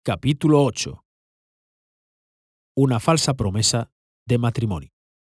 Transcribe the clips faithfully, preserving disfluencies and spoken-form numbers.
Capítulo ocho. Una falsa promesa de matrimonio.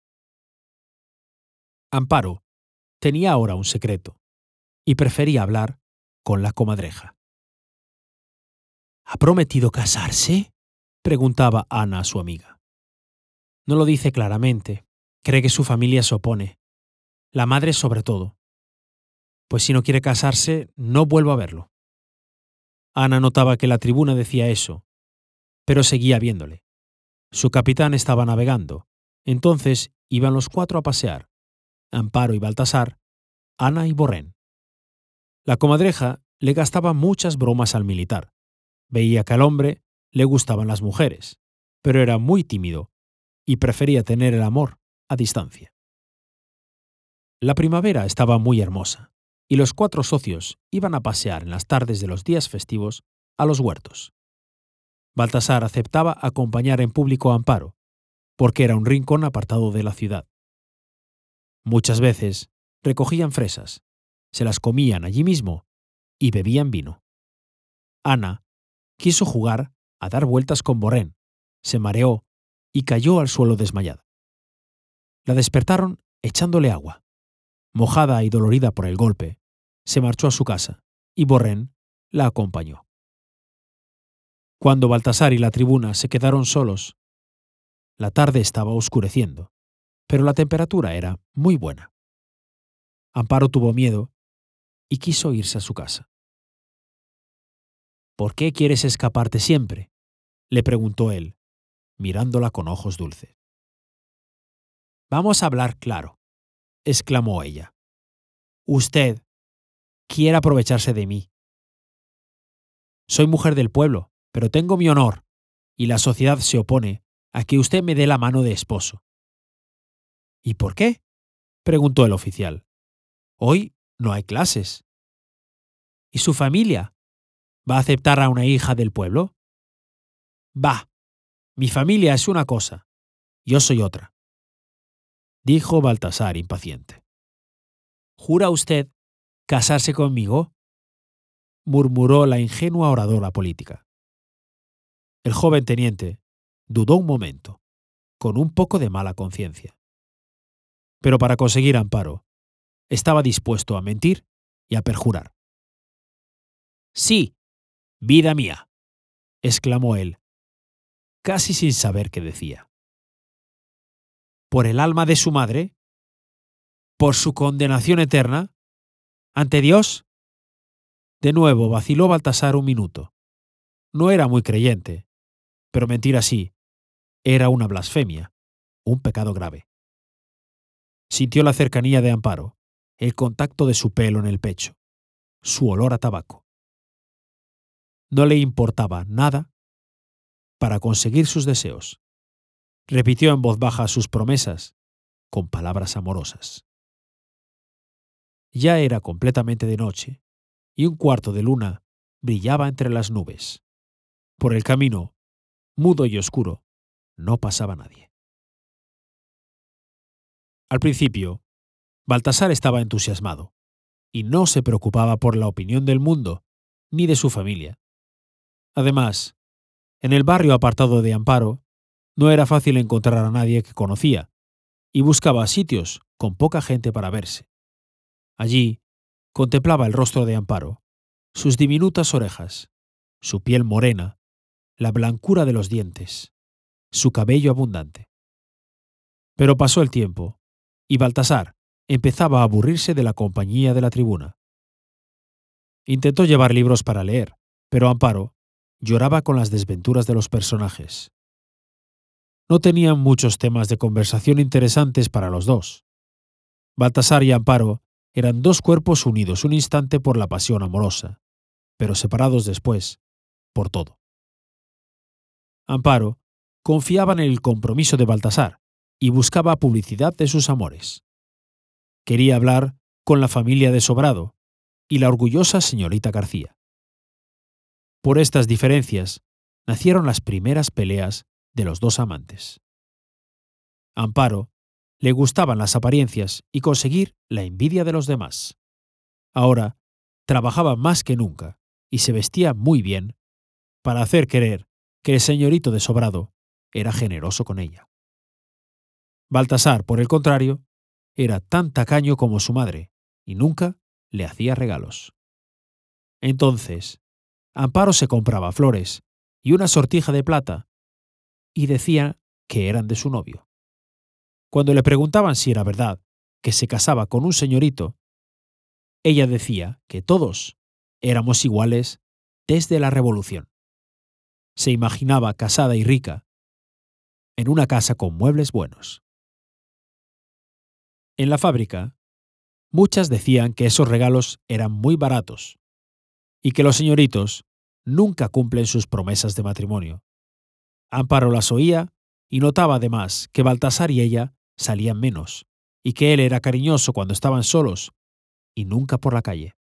Amparo tenía ahora un secreto y prefería hablar con la comadreja. ¿Ha prometido casarse?, preguntaba Ana a su amiga. No lo dice claramente. Cree que su familia se opone. La madre sobre todo. Pues si no quiere casarse, no vuelvo a verlo. Ana notaba que la tribuna decía eso, pero seguía viéndole. Su capitán estaba navegando. Entonces iban los cuatro a pasear: Amparo y Baltasar, Ana y Borrén. La comadreja le gastaba muchas bromas al militar. Veía que al hombre le gustaban las mujeres, pero era muy tímido y prefería tener el amor a distancia. La primavera estaba muy hermosa, y los cuatro socios iban a pasear en las tardes de los días festivos a los huertos. Baltasar aceptaba acompañar en público a Amparo, porque era un rincón apartado de la ciudad. Muchas veces recogían fresas, se las comían allí mismo y bebían vino. Ana quiso jugar a dar vueltas con Borrén, se mareó y cayó al suelo desmayada. La despertaron echándole agua. Mojada y dolorida por el golpe, se marchó a su casa y Borrén la acompañó. Cuando Baltasar y la tribuna se quedaron solos, la tarde estaba oscureciendo, pero la temperatura era muy buena. Amparo tuvo miedo y quiso irse a su casa. ¿Por qué quieres escaparte siempre?, le preguntó él, mirándola con ojos dulces. Vamos a hablar claro, exclamó ella. Usted quiere aprovecharse de mí. Soy mujer del pueblo, pero tengo mi honor, y la sociedad se opone a que usted me dé la mano de esposo. ¿Y por qué?, preguntó el oficial. Hoy no hay clases. ¿Y su familia va a aceptar a una hija del pueblo? Va, mi familia es una cosa, yo soy otra, dijo Baltasar impaciente. ¿Jura usted casarse conmigo?, murmuró la ingenua oradora política. El joven teniente dudó un momento, con un poco de mala conciencia. Pero para conseguir Amparo, estaba dispuesto a mentir y a perjurar. Sí, vida mía, exclamó él, casi sin saber qué decía. ¿Por el alma de su madre? ¿Por su condenación eterna? ¿Ante Dios? De nuevo vaciló Baltasar un minuto. No era muy creyente, pero mentir así era una blasfemia, un pecado grave. Sintió la cercanía de Amparo, el contacto de su pelo en el pecho, su olor a tabaco. No le importaba nada para conseguir sus deseos. Repitió en voz baja sus promesas, con palabras amorosas. Ya era completamente de noche, y un cuarto de luna brillaba entre las nubes. Por el camino, mudo y oscuro, no pasaba nadie. Al principio, Baltasar estaba entusiasmado, y no se preocupaba por la opinión del mundo, ni de su familia. Además, en el barrio apartado de Amparo, no era fácil encontrar a nadie que conocía, y buscaba sitios con poca gente para verse. Allí, contemplaba el rostro de Amparo, sus diminutas orejas, su piel morena, la blancura de los dientes, su cabello abundante. Pero pasó el tiempo, y Baltasar empezaba a aburrirse de la compañía de la tribuna. Intentó llevar libros para leer, pero Amparo lloraba con las desventuras de los personajes. No tenían muchos temas de conversación interesantes para los dos. Baltasar y Amparo eran dos cuerpos unidos un instante por la pasión amorosa, pero separados después por todo. Amparo confiaba en el compromiso de Baltasar y buscaba publicidad de sus amores. Quería hablar con la familia de Sobrado y la orgullosa señorita García. Por estas diferencias nacieron las primeras peleas de los dos amantes. A Amparo le gustaban las apariencias y conseguir la envidia de los demás. Ahora trabajaba más que nunca y se vestía muy bien para hacer creer que el señorito de Sobrado era generoso con ella. Baltasar, por el contrario, era tan tacaño como su madre y nunca le hacía regalos. Entonces, Amparo se compraba flores y una sortija de plata y decía que eran de su novio. Cuando le preguntaban si era verdad que se casaba con un señorito, ella decía que todos éramos iguales desde la Revolución. Se imaginaba casada y rica en una casa con muebles buenos. En la fábrica, muchas decían que esos regalos eran muy baratos y que los señoritos nunca cumplen sus promesas de matrimonio. Amparo las oía y notaba además que Baltasar y ella salían menos y que él era cariñoso cuando estaban solos y nunca por la calle.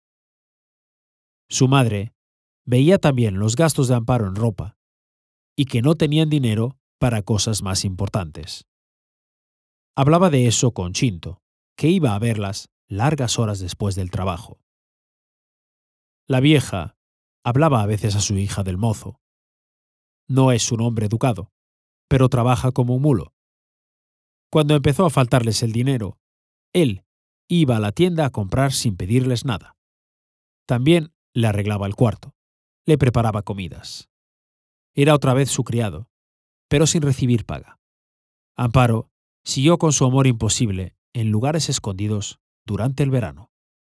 Su madre veía también los gastos de Amparo en ropa y que no tenían dinero para cosas más importantes. Hablaba de eso con Chinto, que iba a verlas largas horas después del trabajo. La vieja hablaba a veces a su hija del mozo. No es un hombre educado, pero trabaja como un mulo. Cuando empezó a faltarles el dinero, él iba a la tienda a comprar sin pedirles nada. También le arreglaba el cuarto, le preparaba comidas. Era otra vez su criado, pero sin recibir paga. Amparo siguió con su amor imposible en lugares escondidos durante el verano.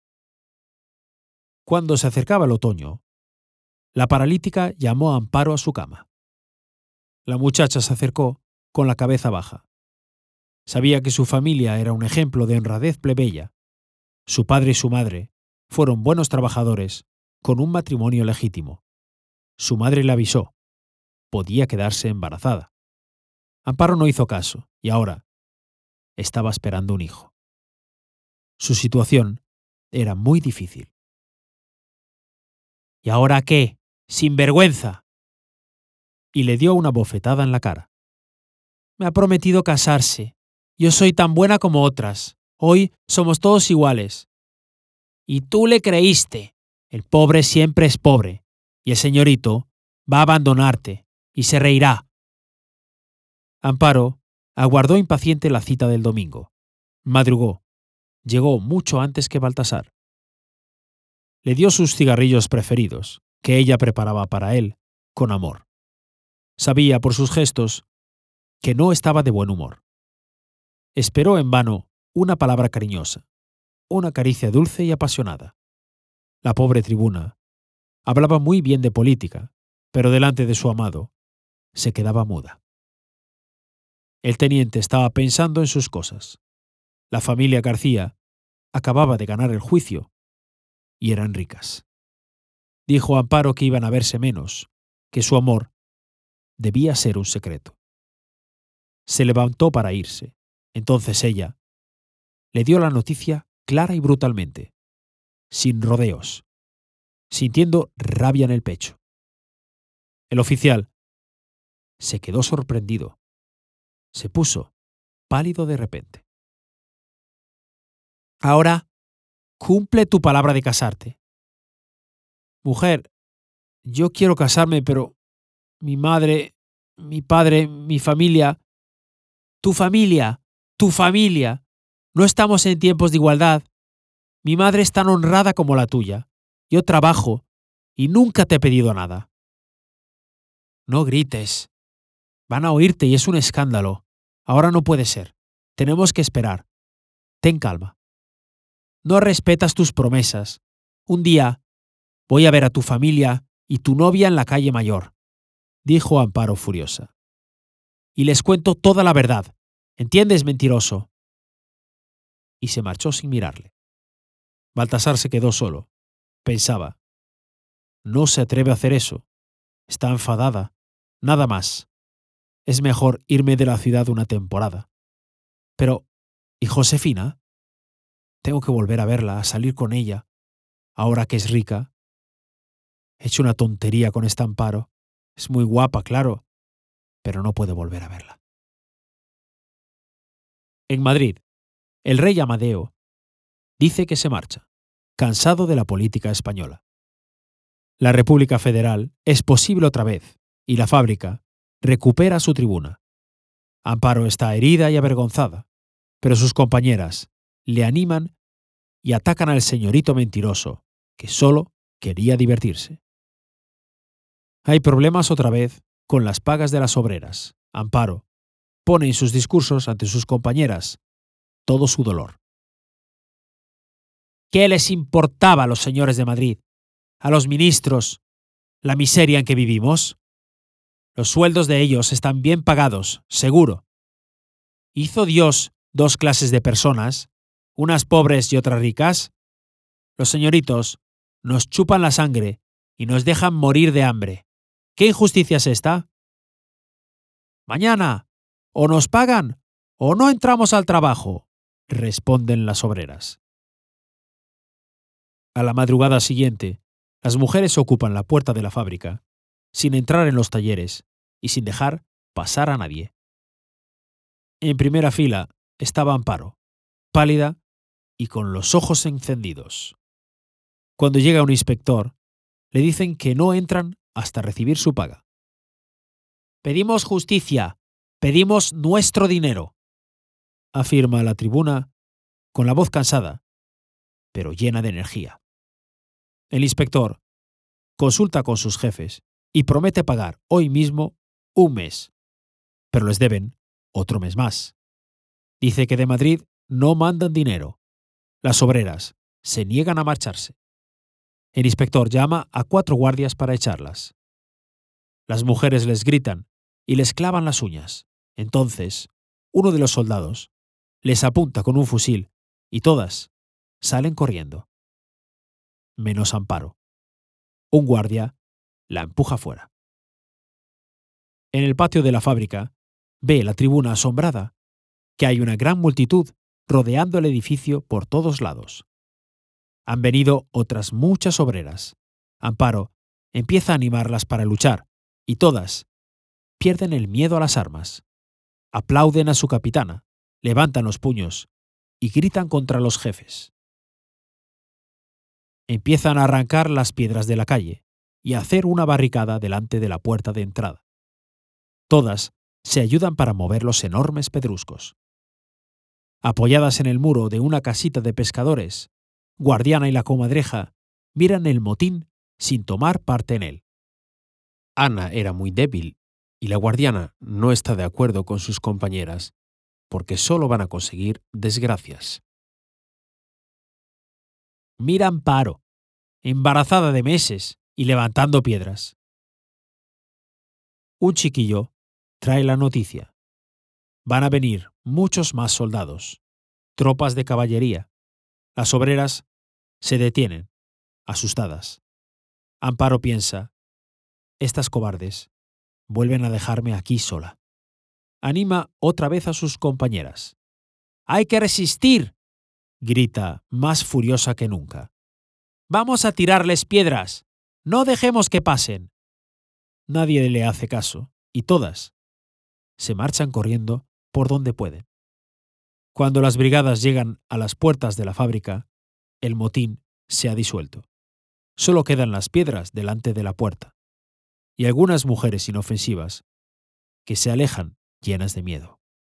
Cuando se acercaba el otoño, la paralítica llamó a Amparo a su cama. La muchacha se acercó con la cabeza baja. Sabía que su familia era un ejemplo de honradez plebeya. Su padre y su madre fueron buenos trabajadores con un matrimonio legítimo. Su madre le avisó. Podía quedarse embarazada. Amparo no hizo caso y ahora estaba esperando un hijo. Su situación era muy difícil. ¿Y ahora qué? ¡Sinvergüenza! Y le dio una bofetada en la cara. Me ha prometido casarse. Yo soy tan buena como otras. Hoy somos todos iguales. Y tú le creíste. El pobre siempre es pobre. Y el señorito va a abandonarte y se reirá. Amparo aguardó impaciente la cita del domingo. Madrugó. Llegó mucho antes que Baltasar. Le dio sus cigarrillos preferidos, que ella preparaba para él, con amor. Sabía por sus gestos que no estaba de buen humor. Esperó en vano una palabra cariñosa, una caricia dulce y apasionada. La pobre tribuna hablaba muy bien de política, pero delante de su amado se quedaba muda. El teniente estaba pensando en sus cosas. La familia García acababa de ganar el juicio y eran ricas. Dijo a Amparo que iban a verse menos, que su amor debía ser un secreto. Se levantó para irse. Entonces ella le dio la noticia clara y brutalmente, sin rodeos, sintiendo rabia en el pecho. El oficial se quedó sorprendido. Se puso pálido de repente. Ahora, cumple tu palabra de casarte. Mujer, yo quiero casarme, pero mi madre, mi padre, mi familia... Tu familia, tu familia. No estamos en tiempos de igualdad. Mi madre es tan honrada como la tuya. Yo trabajo y nunca te he pedido nada. No grites. Van a oírte y es un escándalo. Ahora no puede ser. Tenemos que esperar. Ten calma. No respetas tus promesas. Un día voy a ver a tu familia y tu novia en la calle Mayor, dijo Amparo furiosa. Y les cuento toda la verdad. ¿Entiendes, mentiroso? Y se marchó sin mirarle. Baltasar se quedó solo. Pensaba. No se atreve a hacer eso. Está enfadada. Nada más. Es mejor irme de la ciudad una temporada. Pero, ¿y Josefina? Tengo que volver a verla, a salir con ella, ahora que es rica. He hecho una tontería con este Amparo. Es muy guapa, claro, pero no puedo volver a verla. En Madrid, el rey Amadeo dice que se marcha, cansado de la política española. La República Federal es posible otra vez y la fábrica recupera su tribuna. Amparo está herida y avergonzada, pero sus compañeras le animan y atacan al señorito mentiroso, que solo quería divertirse. Hay problemas otra vez con las pagas de las obreras. Amparo pone en sus discursos ante sus compañeras todo su dolor. ¿Qué les importaba a los señores de Madrid, a los ministros, la miseria en que vivimos? Los sueldos de ellos están bien pagados, seguro. ¿Hizo Dios dos clases de personas, unas pobres y otras ricas? Los señoritos nos chupan la sangre y nos dejan morir de hambre. ¿Qué injusticia es esta? Mañana, o nos pagan o no entramos al trabajo, responden las obreras. A la madrugada siguiente, las mujeres ocupan la puerta de la fábrica, sin entrar en los talleres y sin dejar pasar a nadie. En primera fila estaba Amparo, pálida y con los ojos encendidos. Cuando llega un inspector, le dicen que no entran hasta recibir su paga. «Pedimos justicia, pedimos nuestro dinero», afirma la tribuna con la voz cansada, pero llena de energía. El inspector consulta con sus jefes y promete pagar hoy mismo un mes, pero les deben otro mes más. Dice que de Madrid no mandan dinero. Las obreras se niegan a marcharse. El inspector llama a cuatro guardias para echarlas. Las mujeres les gritan y les clavan las uñas. Entonces, uno de los soldados les apunta con un fusil y todas salen corriendo. Menos Amparo. Un guardia la empuja fuera. En el patio de la fábrica, ve la tribuna asombrada que hay una gran multitud rodeando el edificio por todos lados. Han venido otras muchas obreras. Amparo empieza a animarlas para luchar y todas pierden el miedo a las armas. Aplauden a su capitana, levantan los puños y gritan contra los jefes. Empiezan a arrancar las piedras de la calle y a hacer una barricada delante de la puerta de entrada. Todas se ayudan para mover los enormes pedruscos. Apoyadas en el muro de una casita de pescadores, Guardiana y la comadreja miran el motín sin tomar parte en él. Ana era muy débil y la guardiana no está de acuerdo con sus compañeras porque solo van a conseguir desgracias. Mira Amparo, embarazada de meses y levantando piedras. Un chiquillo trae la noticia. Van a venir muchos más soldados, tropas de caballería. Las obreras se detienen, asustadas. Amparo piensa, estas cobardes vuelven a dejarme aquí sola. Anima otra vez a sus compañeras. ¡Hay que resistir!, grita más furiosa que nunca. ¡Vamos a tirarles piedras! ¡No dejemos que pasen! Nadie le hace caso y todas se marchan corriendo por donde pueden. Cuando las brigadas llegan a las puertas de la fábrica, el motín se ha disuelto. Solo quedan las piedras delante de la puerta y algunas mujeres inofensivas que se alejan llenas de miedo.